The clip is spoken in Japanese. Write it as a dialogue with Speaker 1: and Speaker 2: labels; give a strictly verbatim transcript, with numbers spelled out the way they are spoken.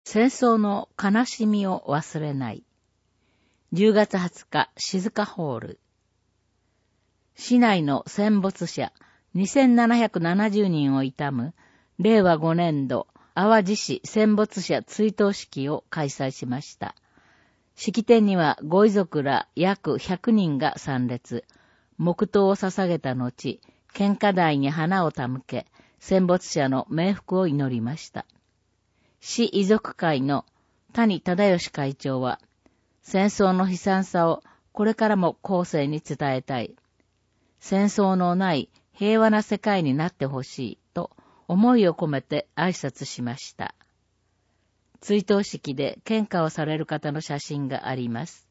Speaker 1: 戦争の悲しみを忘れない。じゅうがつはつか、静かホール。市内の戦没者にせんななひゃくななじゅうにんを悼む、れいわごねんど淡路市戦没者追悼式を開催しました。式典にはご遺族ら約ひゃくにんが参列、黙祷を捧げた後、献花台に花を手向け、戦没者の冥福を祈りました。市遺族会の谷忠義会長は、戦争の悲惨さをこれからも後世に伝えたい。戦争のない平和な世界になってほしいと思いを込めて挨拶しました。追悼式で献花をされる方の写真があります。